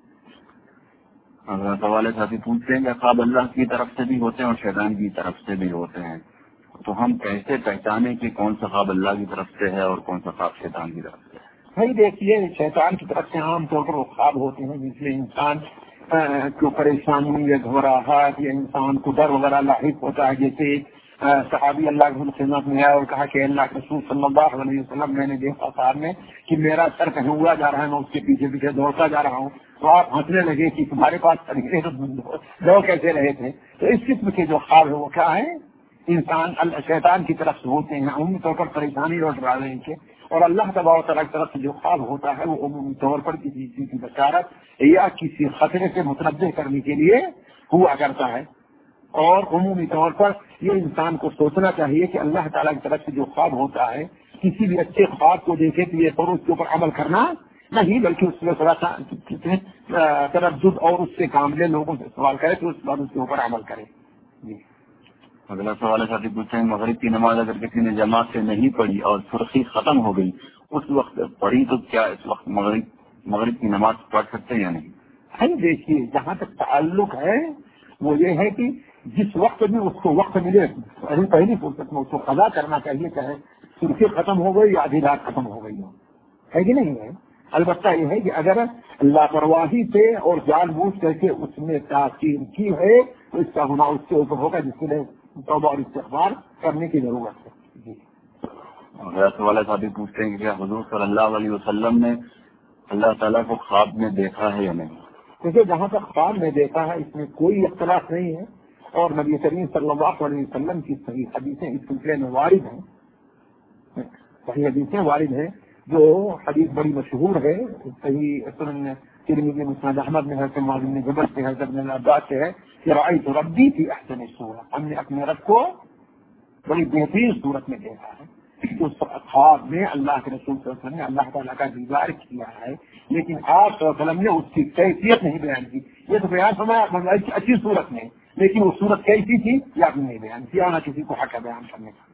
S1: اگر سوال ساتھی پوچھتے ہیں کہ خواب اللہ کی طرف سے بھی ہوتے ہیں اور شیطان کی طرف سے بھی ہوتے ہیں، تو ہم کیسے پہچانے کہ کون سا خواب اللہ کی طرف سے ہے اور کون سا خواب شیطان کی طرف سے ہے؟
S2: بھائی دیکھیے، شیطان کی طرف سے عام طور پر وہ خواب ہوتے ہیں جس میں انسان کو پریشانی یا گھبراہٹ یا انسان کو ڈر وغیرہ لاحق ہوتا ہے. جیسے صحابی اللہ کی خدمت میں آیا اور کہا کہ اللہ کے رسول صلی اللہ علیہ وسلم میں نے دیکھا خواب میں کہ میرا سر کہیں ہوا جا رہا ہے، میں اس کے پیچھے پیچھے دوڑتا جا رہا ہوں. تو آپ ہنسنے لگے کہ تمہارے پاس دوڑ کیسے رہے تھے. تو اس قسم کے جو خواب ہے وہ کیا ہے؟ انسان شیطان کی طرف سے ہوتے ہیں، عمومی طور پر پریشانی اور ڈرانے کے. اور اللہ تبارک و تعالیٰ کی طرف سے جو خواب ہوتا ہے وہ عمومی طور پر کسی چیز کی بشارت یا کسی خطرے سے متنبع کرنے کے لیے ہوا کرتا ہے. اور عمومی طور پر یہ انسان کو سوچنا چاہیے کہ اللہ تعالیٰ کی طرف سے جو خواب ہوتا ہے، کسی بھی اچھے خواب کو دیکھے تو یہ فوراً اس کے اوپر عمل کرنا نہیں بلکہ اس میں تھوڑا سا تردد اور اس سے کام لے، لوگوں سے سوال کرے تو اس بعد اس کے اوپر عمل کرے. جی
S1: اگلا سوال ہے ساتھی پوچھتے ہیں مغرب کی نماز اگر کسی نے جماعت سے نہیں پڑھی اور سرخی ختم ہو گئی اس وقت پڑھی تو کیا اس وقت مغرب مغرب کی نماز پڑھ سکتے ہیں یا نہیں؟
S2: ہم دیکھیے جہاں تک تعلق ہے وہ یہ ہے کہ جس وقت بھی اس کو وقت ملے پہلی فرصت میں اس کو قضا کرنا چاہیے، چاہے سرخی ختم ہو گئی یا آدھی رات ختم ہو گئی ہو، ہے کہ نہیں ہے. البتہ یہ ہے کہ اگر لاپرواہی سے اور جان بوجھ کر کے اس نے تاثیر کی ہے تو اس کا گناہ اس کے اوپر ہوگا، جس کے لیے توبہ اور استغفار کرنے کی ضرورت ہے. جی
S1: غیر والے ساتھی پوچھتے ہیں کہ کیا حضور صلی اللہ علیہ وسلم نے اللہ تعالیٰ کو خواب میں دیکھا ہے یا نہیں؟
S2: کیونکہ جہاں تک خواب میں دیکھا ہے اس میں کوئی اختلاف نہیں ہے، اور نبی کریم صلی اللہ علیہ وسلم کی صحیح حدیثیں اس سلسلے میں وارد ہیں، صحیح حدیثیں وارد ہیں. جو حدیث بڑی مشہور ہے صحیح سنن ترمذی مسند احمد میں حضرت معاذ بن جبل سے حضرت ابن عباس سے ہے کہ رأیت ربی فی احسن صورت، ہم نے اپنے رب کو بڑی بہترین صورت میں دیکھا ہے. اس خواب میں اللہ کے رسول صلی اللہ علیہ وسلم نے اللہ تعالیٰ کا دیدار کیا ہے، لیکن آپ صلی اللہ علیہ وسلم نے اس کی کیفیت نہیں بیان کی. یہ تو بیان فرمایا اچھی صورت میں، لیکن وہ صورت کیسی تھی یہ آپ نے نہیں بیان کیا، نہ کسی کو حق ہے بیان کرنے کا.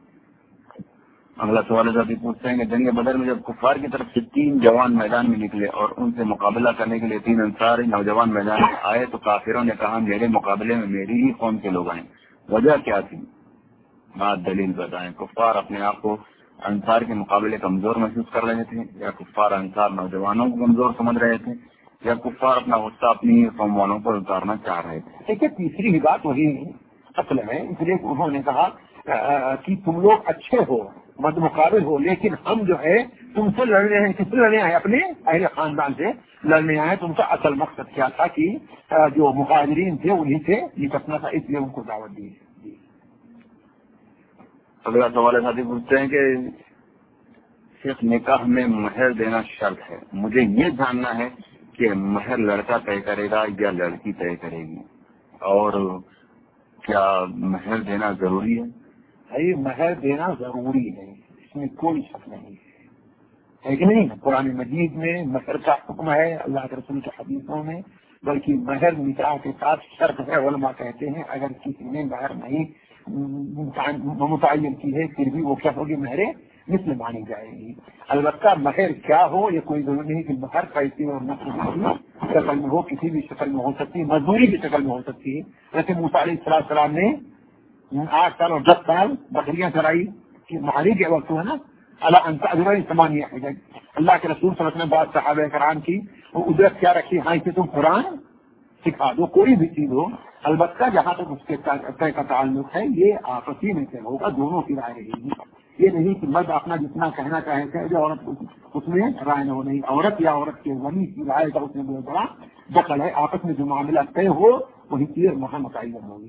S1: اگلا سوال ساتھی پوچھتے ہیں کہ جنگ بدر میں جب کفار کی طرف سے تین جوان میدان میں نکلے اور ان سے مقابلہ کرنے کے لیے تین انصاری نوجوان میدان میں آئے تو کافروں نے کہا میرے مقابلے میں میری ہی قوم کے لوگ آئیں، وجہ کیا تھی؟ بات دلیل بتائیں. کفار اپنے آپ کو انصار کے مقابلے کمزور محسوس کر رہے تھے، یا کفار انصار نوجوانوں کو کمزور سمجھ رہے تھے، یا کفار اپنا غصہ اپنی قوم والوں پر اتارنا چاہ رہے تھے؟
S2: دیکھیے تیسری ہی بات وہی اصل ہے، اس لیے انہوں نے کہا کہ تم لوگ اچھے ہو مد مقابل ہو، لیکن ہم جو ہے تم سے لڑنے ہیں. کس سے لڑنے آئے؟ اپنے اہل خاندان سے لڑنے آئے. تم کا اصل مقصد کیا تھا کہ جو مقابلین تھے انہیں سے نپٹنا تھا، اس لیے ان کو دعوت دی.
S1: اگلا سوال ساتھی پوچھتے ہیں کہ صرف نکاح میں مہر دینا شرط ہے، مجھے یہ جاننا ہے کہ مہر لڑکا طے کرے گا یا لڑکی طے کرے گی، اور کیا مہر دینا ضروری ہے؟
S2: بھائی مہر دینا ضروری ہے، اس میں کوئی شک نہیں ہے کہ نہیں. قرآن مجید میں مہر کا حکم ہے، اللہ کے رسول کے حدیثوں میں، بلکہ مہر نکاح کے ساتھ شرط ہے. علماء کہتے ہیں اگر کسی نے مہر نہیں متعین کی ہے پھر بھی وہ کیا ہوگی؟ مہر مثل مانی جائے گی. البتہ مہر کیا ہو یہ کوئی ضروری نہیں کہ مہر پیسے اور نقد شکل میں ہو، کسی بھی شکل میں ہو سکتی ہے، مزدوری کی شکل میں ہو سکتی ہے. جیسے موسیٰ علیہ السلام نے آٹھ سال اور دس سال بکریاں چرائی کہ مہاری کے وقت ہے نا اللہ انتظر سمانی ہے. اللہ کے رسول صلی اللہ علیہ وسلم بعض صحابہ کرام کی وہ اجرت کیا رکھی؟ ہاں اسے تم قرآن سکھا دو، کوئی بھی چیز ہو. البتہ جہاں تک اس کے طے کا تعلق ہے یہ آپسی میں سے ہوگا، دونوں کی رائے رہے گی. یہ نہیں کہ مرد اپنا جتنا کہنا چاہے جو عورت اس میں رائے نہ ہو. نہیں، عورت یا عورت کے ولی کی رائے کا اس میں بہت بڑا دخل ہے. آپس میں جو معاملہ طے ہو وہی چیز وہاں متعین ہوگی.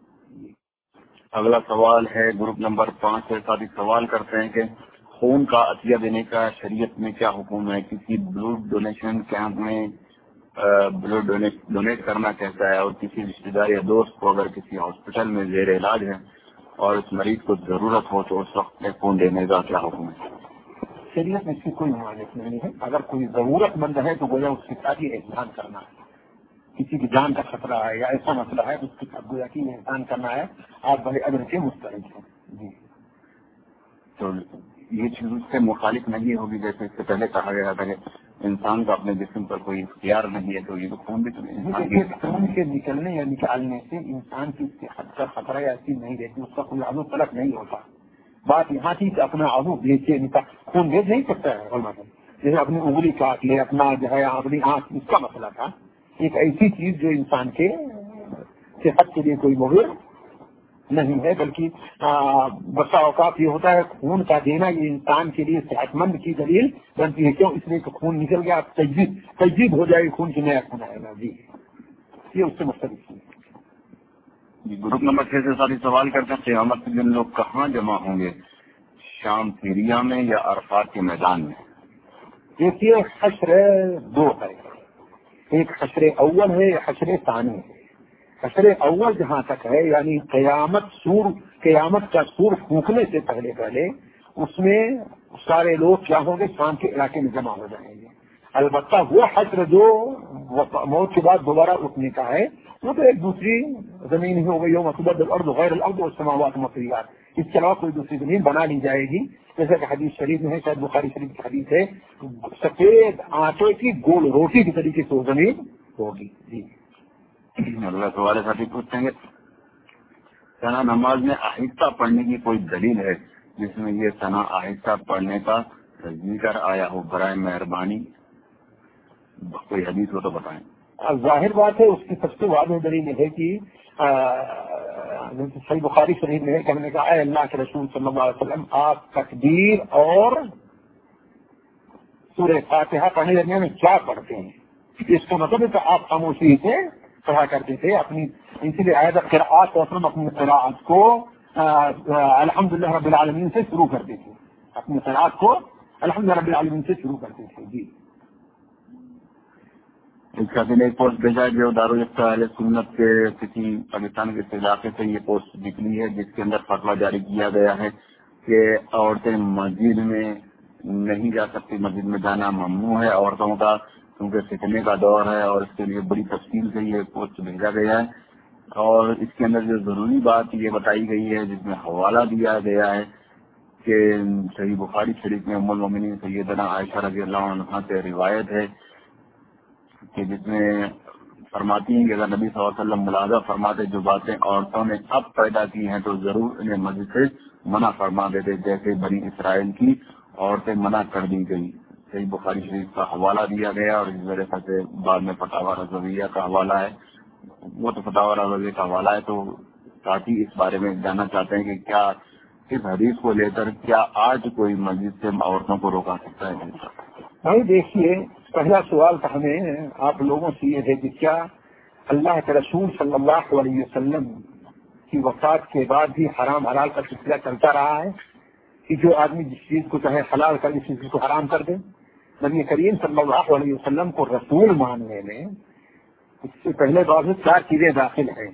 S1: اگلا سوال ہے گروپ نمبر پانچ سے ساتھی سوال کرتے ہیں کہ خون کا عطیہ دینے کا شریعت میں کیا حکم ہے؟ کسی بلڈ ڈونیشن کیمپ میں بلڈ ڈونیٹ کرنا کیسا ہے، اور کسی رشتے دار یا دوست کو اگر کسی ہاسپٹل میں زیر علاج ہے اور اس مریض کو ضرورت ہو تو اس وقت میں خون دینے کا کیا حکم ہے؟
S2: شریعت میں اس کی کوئی ممانعت نہیں ہے. اگر کوئی ضرورت مند ہے تو گویا اس کے ساتھ یہ احسان کرنا ہے. کسی کی جان کا خطرہ ہے یا ایسا مسئلہ ہے اس کے ساتھ گویا کی احسان کرنا ہے، آپ بڑے اجر کے مستحق ہیں. جی
S1: تو یہ چیز اس سے مخالف نہیں ہوگی، جیسے اس سے پہلے کہا گیا تھا کہ انسان کا اپنے جسم پر کوئی اختیار نہیں ہے، تو یہ تو خون بھی تو نہیں.
S2: خون کے نکلنے یا نکالنے سے انسان کی صحت کا خطرہ ایسی نہیں رہتی، اس کا کوئی عضو تلف نہیں ہوتا. بات یہاں تھی کہ اپنا عضو بیچے خون بیچ نہیں سکتا ہے. علماء جیسے اپنی انگلی کاٹ لے، اپنا جو ہے اپنی آنکھ، اس کا مسئلہ تھا. ایک ایسی چیز جو انسان کے صحت کے لیے کوئی مضر نہیں ہے، بلکہ بسا اوقات یہ ہوتا ہے خون کا دینا یہ انسان کے لیے صحت مند کی دلیل بنتی ہے. کیوں؟ اس لیے کہ خون نکل گیا، تجدید تجدید ہو جائے گی، خون کی نیا خون آئے گا. جی یہ اس سے مختلف ہے.
S1: جی گروپ نمبر چھ سے ساتھی سوال کرتے ہیں قیامت کے دن لوگ کہاں جمع ہوں گے؟ شام سیریا میں یا عرفات کے میدان میں؟
S2: دیکھیے حشر دو ہے، ایک حشر اول ہے، حشر ثانی ہے. حشر اول جہاں تک ہے یعنی قیامت سور قیامت کا سور پھونکنے سے پہلے پہلے اس میں سارے لوگ کیا ہوں گے؟ شام کے علاقے میں جمع ہو جائیں گے. البتہ وہ حشر جو موت کے بعد دوبارہ اٹھنے کا ہے وہ تو ایک دوسری زمین ہی ہو گئی ہو، مصوبت الارض غیر الارض والسماوات مطویات، اس کے علاوہ کوئی دوسری زمین بنا لی جائے گی، جیسا کہ حدیث شریف میں ہے، شاید بخاری شریف کی حدیث ہے، سفید آٹے کی گول روٹی کے طریقے سے وہ زمین ہوگی۔ جی
S1: اللہ تمہارے ساتھی پوچھیں گے ثنا نماز میں آہستہ پڑھنے کی کوئی دلیل ہے جس میں یہ ثنا آہستہ پڑھنے کا ذکر آیا ہو؟ برائے مہربانی کوئی حدیث ہو تو بتائیں۔
S2: ظاہر بات ہے اس کی سب سے واضح دلیل ہے کہ صحیح بخاری شریف میں ہے کہ ہم نے کہا اے اللہ کے رسول صلی اللہ علیہ وسلم آپ تکبیر اور سورہ فاتحہ پڑھنے درمیان میں کیا پڑھتے ہیں؟ اس کا مطلب ہے کہ آپ خاموشی سے پڑھا کرتے تھے اپنی، اسی لیے آیت قراءات وسلم اپنی قراءات کو الحمدللہ رب العالمین سے شروع کرتے تھے، اپنی قراءات کو الحمدللہ رب العالمین سے شروع کرتے تھے۔ جی
S1: اس کا دن ایک پوسٹ بھیجا ہے جو دارالفتہ اہل سنت کے کسی پاکستان کے علاقے سے یہ پوسٹ نکلی ہے جس کے اندر فتویٰ جاری کیا گیا ہے کہ عورتیں مسجد میں نہیں جا سکتی، مسجد میں جانا ممنوع ہے عورتوں کا کیونکہ فتنے کا دور ہے، اور اس کے لیے بڑی تفصیل سے یہ پوسٹ بھیجا گیا ہے، اور اس کے اندر جو ضروری بات یہ بتائی گئی ہے جس میں حوالہ دیا گیا ہے کہ صحیح بخاری شریف میں ام المومنین سیدنا عائشہ رضی اللہ عنہا سے روایت ہے کہ جس میں فرماتی ہیں کہ اگر نبی صلی اللہ علیہ وسلم ملاحظہ فرماتے جو باتیں عورتوں نے اب پیدا کی ہیں تو ضرور انہیں مسجد سے منع فرما دیتے، جیسے بنی اسرائیل کی عورتیں منع کر دی گئی۔ صحیح بخاری شریف کا حوالہ دیا گیا، اور اس وجہ سے بعد میں فتاوی رضویہ کا حوالہ ہے، وہ تو فتاوی رضویہ کا حوالہ ہے، تو ساتھی اس بارے میں جاننا چاہتے ہیں کہ کیا اس حدیث کو لے کر کیا آج کوئی مسجد سے عورتوں کو روکا سکتا ہے؟
S2: بھائی دیکھیے، پہلا سوال تو ہمیں آپ لوگوں سے یہ ہے کہ کیا اللہ کے رسول صلی اللہ علیہ وسلم کی وفات کے بعد بھی حرام حلال کا سلسلہ چلتا رہا ہے کہ جو آدمی جس چیز کو چاہے حلال کر اس چیز کو حرام کر دے؟ نبی کریم صلی اللہ علیہ وسلم کو رسول ماننے میں اس سے پہلے دور میں چار چیزیں داخل ہیں۔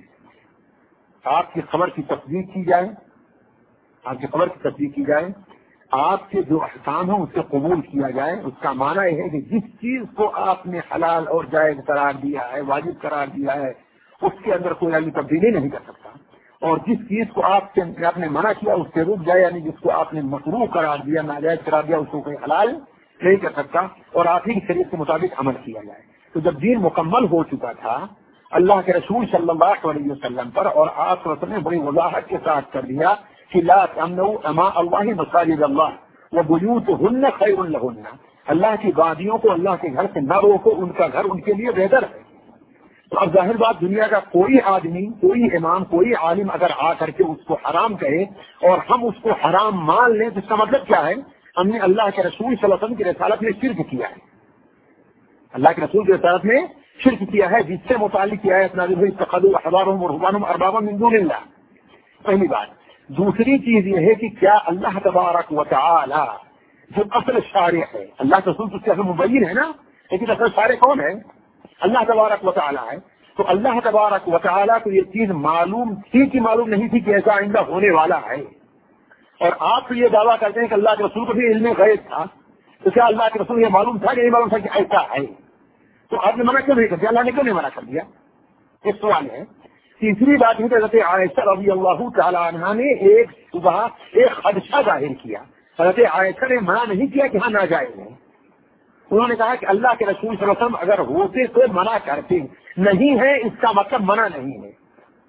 S2: آپ کی خبر کی تصدیق کی جائے، آپ کی خبر کی تصدیق کی جائے، آپ کے جو احکام ہیں اس سے قبول کیا جائے۔ اس کا معنی یہ ہے کہ جس چیز کو آپ نے حلال اور جائز قرار دیا ہے، واجب قرار دیا ہے، اس کے اندر کوئی عملی تبدیلی نہیں کر سکتا، اور جس چیز کو آپ سے آپ نے منع کیا اس سے رک جائے، یعنی جس کو آپ نے مکروہ قرار دیا، ناجائز قرار دیا، اس کو کوئی حلال نہیں کر سکتا، اور آپ ہی شریعت کے مطابق عمل کیا جائے۔ تو جب دین مکمل ہو چکا تھا اللہ کے رسول صلی اللہ علیہ وسلم پر، اور آپ صلی اللہ علیہ وسلم نے بڑی وضاحت کے ساتھ کر دیا کہ لا تمنعوا اماء اللہ مساجد اللہ وبیوتہن خیر لہن، اللہ کی وادیوں کو اللہ کے گھر سے نہ روکو، ان کا گھر ان کے لیے بہتر ہے۔ تو اب ظاہر بات دنیا کا کوئی آدمی، کوئی امام، کوئی عالم اگر آ کر کے اس کو حرام کہے اور ہم اس کو حرام مان لیں تو اس کا مطلب کیا ہے؟ ہم نے اللہ کے رسول صلی اللہ علیہ وسلم کی رسالت میں شرک کیا ہے، اللہ کے رسول کی رسالت میں شرک کیا ہے، جس سے متعلق کیا ہے اپنا اتخذوا احبارهم ورهبانهم اربابا من دون اللہ۔ پہلی بات۔ دوسری چیز یہ ہے کہ کیا اللہ تبارک و تعالی جو اصل شارع ہے، اللہ کے رسول تو اس کے اصل مبین ہے نا، لیکن اصل شارع کون ہے؟ اللہ تبارک و تعالی ہے۔ تو اللہ تبارک و تعالی کو یہ چیز معلوم تھی کہ معلوم نہیں تھی کہ ایسا آئندہ ہونے والا ہے، اور آپ یہ دعویٰ کرتے ہیں کہ اللہ کے رسول کو بھی علم غیب تھا، تو کیا اللہ کے رسول یہ معلوم تھا کہ نہیں معلوم تھا کہ ایسا ہے؟ تو آپ نے منع کیوں نہیں کر دیا؟ اللہ نے کیوں نہیں منع کر دیا؟ ایک سوال ہے۔ تیسری بات ہے کہ حضرت عائشہ رضی اللہ تعالی عنہا نے ایک صبح ایک خدشہ ظاہر کیا، حضرت عائشہ نے منع نہیں کیا کہ ہاں ناجائز ہے، انہوں نے کہا کہ اللہ کے رسول صلی اللہ علیہ وسلم اگر ہوتے تو منع کرتے، نہیں ہے اس کا مطلب منع نہیں ہے،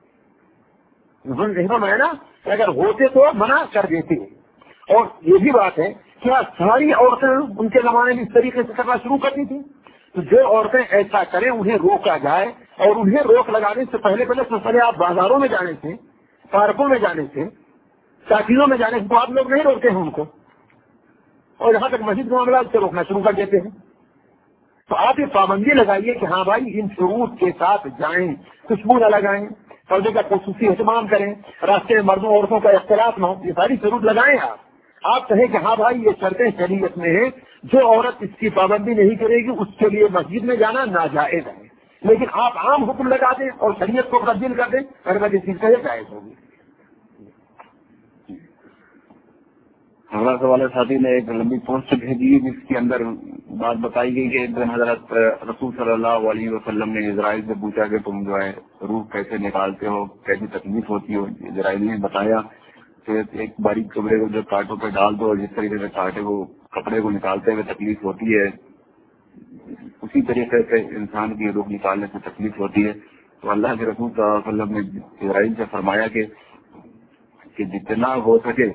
S2: ہے نا، اگر ہوتے تو منع کر دیتے۔ اور یہ بھی بات ہے کیا ساری عورتیں ان کے زمانے میں اس طریقے سے کرنا شروع کرتی تھی؟ تو جو عورتیں ایسا کریں انہیں روکا جائے، اور انہیں روک لگانے سے پہلے پہلے سب پہلے آپ بازاروں میں جانے سے، پارکوں میں جانے سے، ساتھیوں میں جانے سے تو آپ لوگ نہیں روکتے ہیں ان کو، اور یہاں تک مسجد معاملات سے روکنا شروع کر دیتے ہیں۔ تو آپ یہ پابندی لگائیے کہ ہاں بھائی ان شروط کے ساتھ جائیں، خوشبو نہ لگائیں، پردے کا خصوصی اہتمام کریں، راستے میں مردوں عورتوں کا اختلاف نہ ہو، یہ ساری شروط لگائیں۔ آپ آپ کہیں کہ ہاں بھائی یہ شرطیں شریعت میں ہیں، جو عورت اس کی پابندی نہیں کرے گی اس کے لیے مسجد میں جانا ناجائز ہے، لیکن آپ عام حکم لگا دیں اور شریعت کو تبدیل کر دیں، اگر میں اس چیز کا یہ جائز ہوگی۔
S1: ہمارا سوال ساتھی نے ایک لمبی پوسٹ بھیجی ہے جس کے اندر بات بتائی گئی کہ ایک دن حضرت رسول صلی اللہ علیہ وسلم نے اسرائیل سے پوچھا کہ تم جو ہے روح کیسے نکالتے ہو، کیسی تکلیف ہوتی ہو. اسرائیل نے بتایا کہ ایک باریک کپڑے کو جو کانٹوں پہ ڈال دو اور جس طریقے سے کانٹے کو کپڑے کو نکالتے ہوئے تکلیف ہوتی ہے اسی طریقے سے انسان کی روح نکالنے سے تکلیف ہوتی ہے. تو اللہ کے رسول صلی اللہ علیہ وسلم نے اسرائیل سے فرمایا کہ کہ جتنا ہو سکے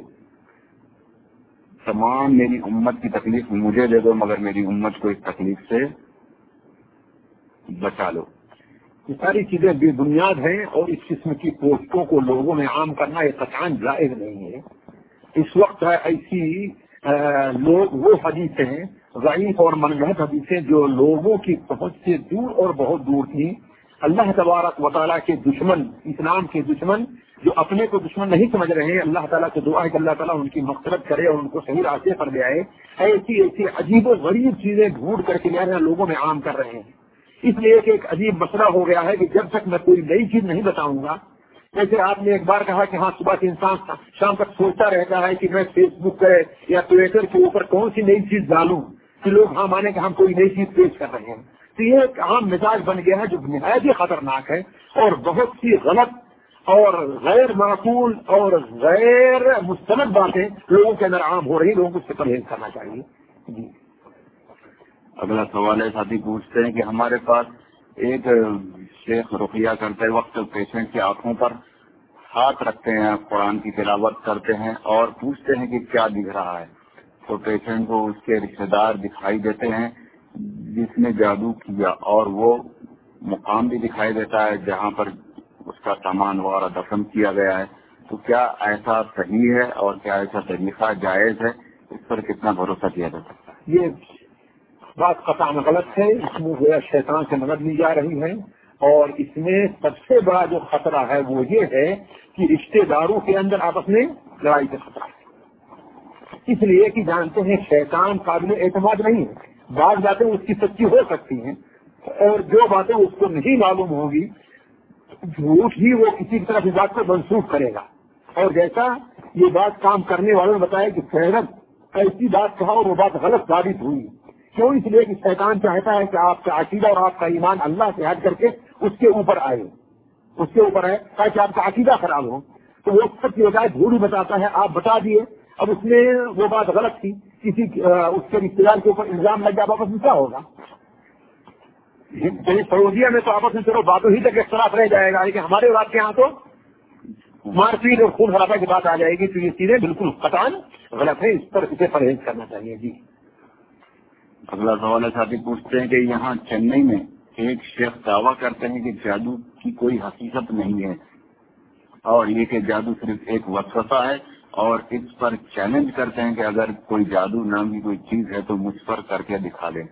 S1: تمام میری امت کی تکلیف مجھے دے دو مگر میری امت کو اس تکلیف سے بچا لو.
S2: یہ ساری چیزیں بے بنیاد ہیں اور اس قسم کی پوسٹوں کو لوگوں میں عام کرنا یہ قطعاً جائز نہیں ہے. اس وقت ایسی لوگ وہ حدیثیں ضعیف اور منگہت حدیثیں جو لوگوں کی پہنچ سے دور اور بہت دور تھیں، اللہ تبارک و تعالیٰ کے دشمن، اسلام کے دشمن جو اپنے کو دشمن نہیں سمجھ رہے ہیں، اللہ تعالیٰ سے دعا ہے کہ اللہ تعالیٰ ان کی مغفرت کرے اور ان کو صحیح راستے پر لے آئے. ایسی ایسی عجیب و غریب چیزیں ڈھونڈ کر کے لے لوگوں میں عام کر رہے ہیں. اس لیے کہ ایک عجیب مسئلہ ہو گیا ہے کہ جب تک میں کوئی نئی چیز نہیں بتاؤں گا، جیسے آپ نے ایک بار کہا کہ ہاں صبح سے انسان شام تک سوچتا رہتا ہے کہ میں فیس بک پر یا ٹویٹر کے اوپر کون سی نئی چیز ڈالوں کہ لوگ ہاں مانے کہ ہم کوئی نئی چیز پیش کر رہے ہیں. تو یہ ایک عام مزاج بن گیا ہے جو نہایت ہی خطرناک ہے اور بہت سی غلط اور غیر معقول اور غیر مستند باتیں لوگوں کے اندر عام ہو رہی، لوگوں کو اس سے پرہیز کرنا چاہیے. جی
S1: اگلا سوال ہے، ساتھی پوچھتے ہیں کہ ہمارے پاس ایک شیخ رقیہ کرتے وقت پیشنٹ کی آنکھوں پر ہاتھ رکھتے ہیں، قرآن کی تلاوت کرتے ہیں اور پوچھتے ہیں کہ کیا دکھ رہا ہے، تو پیشنٹ کو اس کے رشتے دار دکھائی دیتے ہیں جس نے جادو کیا اور وہ مقام بھی دکھائی دیتا ہے جہاں پر اس کا سامان وغیرہ دفن کیا گیا ہے. تو کیا ایسا صحیح ہے اور کیا ایسا طریقہ جائز ہے؟ اس پر کتنا بھروسہ کیا جا سکتا ہے؟
S2: یہ بات قطعاً غلط ہے. اس میں جو شیطان سے مدد لی جا رہی ہے اور اس میں سب سے بڑا جو خطرہ ہے وہ یہ ہے کہ رشتے داروں کے اندر آپس میں لڑائی کا خطرہ ہے. اس لیے کہ جانتے ہیں شیطان قابل اعتماد نہیں ہے. بعض باتیں اس کی سچی ہو سکتی ہیں اور جو باتیں اس کو نہیں معلوم ہوگی جھوٹ ہی وہ کسی کی طرف اس بات کو منسوخ کرے گا. اور جیسا یہ بات کام کرنے والوں نے بتایا کہ فیرت ایسی بات کہا اور وہ بات غلط ثابت ہوئی. کیوں؟ اس لیے کہ شیطان چاہتا ہے کہ آپ کا عقیدہ اور آپ کا ایمان اللہ سے ہٹ کر کے اس کے اوپر آئے اس کے اوپر ہے تاکہ آپ کا عقیدہ خراب ہو. تو وہ سب کی بجائے جھوٹ ہی بتاتا ہے. آپ بتا دیے، اب اس میں وہ بات غلط تھی، کسی اس کے رشتے دار کے اوپر الزام لگ گیا، آپس میں کیا ہوگا؟ سعودیہ میں تو آپس میں چلو باتوں ہی تک اختلاف رہ جائے گا، لیکن ہمارے بات کے یہاں تو مار پیٹ اور خون خرابہ کی بات آ جائے گی. تو یہ چیزیں بالکل قطعاً غلط ہے، اس پر اسے پرہیز کرنا چاہیے. جی
S1: اگلا سوال ہے، ساتھی پوچھتے ہیں کہ یہاں چنئی میں ایک شیخ دعویٰ کرتے ہیں کہ جادو کی کوئی حقیقت نہیں ہے اور یہ کہ جادو صرف ایک وسوسہ ہے اور اس پر چیلنج کرتے ہیں کہ اگر کوئی جادو نام کی کوئی چیز ہے تو مجھ پر کر کے دکھا دیں.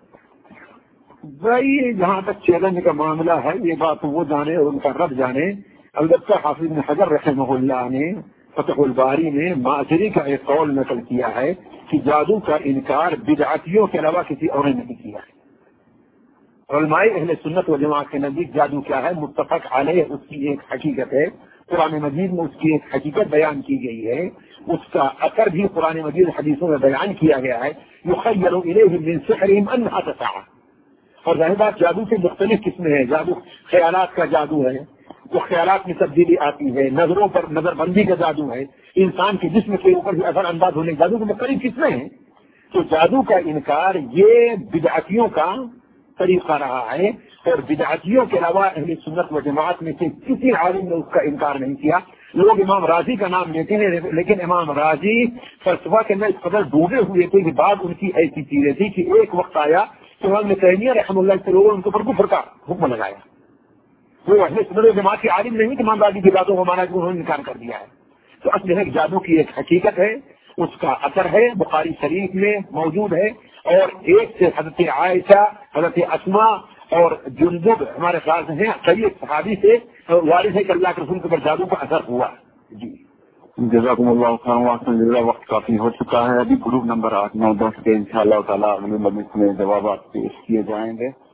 S2: بھائی جہاں تک چیلنج کا معاملہ ہے یہ بات وہ جانے اور ان کا رب جانے. البتہ حافظ بن حجر رحمہ اللہ نے فتح الباری میں ماجری کا ایک قول نقل کیا ہے کہ جادو کا انکار بدعتیوں کے علاوہ کسی اور نے نہیں کیا ہے. علماء اہل سنت و جماعت کے نزدیک جادو کیا ہے؟ متفق علیہ اس کی ایک حقیقت ہے. قرآن مجید میں اس کی ایک حقیقت بیان کی گئی ہے، اس کا اثر بھی قرآن مجید حدیثوں میں بیان کیا گیا ہے. یخیل الیہ من سحرہم انہا تسعی. اور ظاہر بات جادو کے مختلف قسمیں ہیں. جادو خیالات کا جادو ہے، جو خیالات میں تبدیلی آتی ہے. نظروں پر نظر بندی کا جادو ہے. انسان کے جسم کے اوپر بھی اثر انداز ہونے جادو کی مختلف قسمیں ہیں. تو جادو کا انکار یہ بدعتیوں کا طریقہ رہا ہے اور بدعتیوں کے علاوہ اہل سنت و جماعت میں سے کسی عالم نے اس کا انکار نہیں کیا. لوگ امام راضی کا نام لیتے ہیں لیکن امام راضی فلسفہ کے اندر اس قدر ڈوبے ہوئے تھے کہ بعد ان کی ایسی چیزیں تھی کہ ایک وقت آیا کہ امام ابن تیمیہ رحمہ اللہ کے لوگوں نے ان کے اوپر کفر کا حکم لگایا. وہ اہل سنت و جماعت کے عالم نہیں کہ امام راضی کی باتوں کو مانا کہ انہوں نے انکار کر دیا ہے. تو اصل ہے جادو کی ایک حقیقت ہے، اس کا اثر ہے، بخاری شریف میں موجود ہے. اور ایک سے حضرت عائشہ، حضرت اسما اور جندب ہمارے خیال سے ہیں کئی صحابی سے وارث ہے کہ اللہ کے رسول کے اوپر جادو کا اثر ہوا. جی
S1: جزاکم اللہ خیر. وقت کافی ہو چکا ہے. ابھی گروپ نمبر آٹھ نو دس کے ان شاء اللہ تعالیٰ اگلے مجلس میں جوابات پیش کیے جائیں گے.